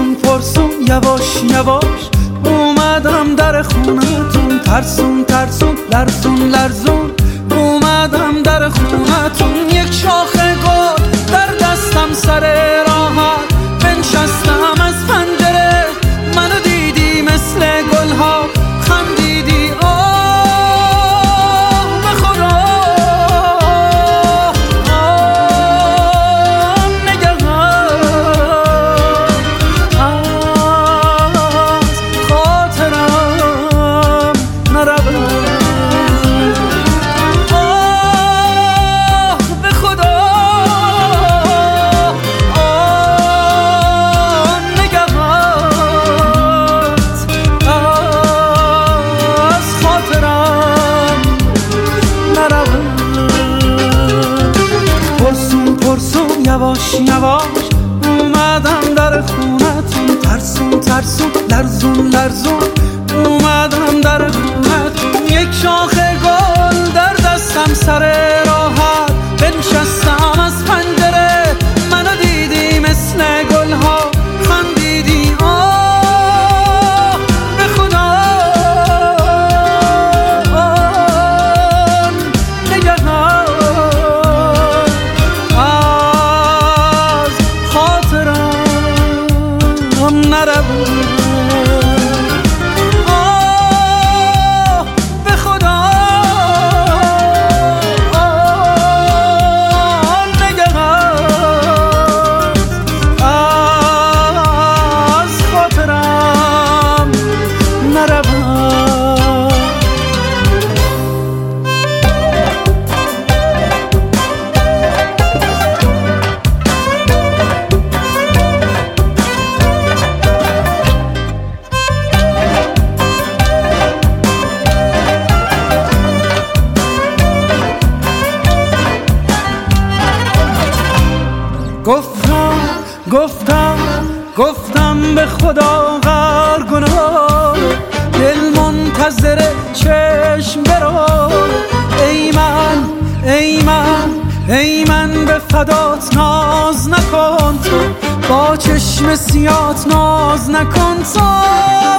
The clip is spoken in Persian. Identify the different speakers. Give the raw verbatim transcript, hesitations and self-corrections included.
Speaker 1: پرسون پرسون یواش یواش اومدم در خونتون، ترسون ترسون لرزون لرزون اومدم در خونتون. یک شاخه گل در دستم سر راحت بنشستم از پنجره، منو دیدی مثل گلها خندیدی آه به خدا آه نگهان از خاطرم نرود آه به خدا آه نگهان از خاطرم نرود. پرسون پرسون یواش یواش اومدم در خونتون، ترسون ترسون لرزون لرزون اومدم در خونتون. یک شاخه گل در دستم سر راحت بنشستم از پنجره، منو دیدی مثل گلها خندیدی آه به خدا آه نگهان از خاطرم نرود آه به خدا آه نگهان از خاطرم نرود. گفتم گفتم گفتم به خدا غر گناه، دل منتظر چشم برو. ای من ای من ای من به فدات ناز نکن تو، با چشم سیات ناز نکن تو.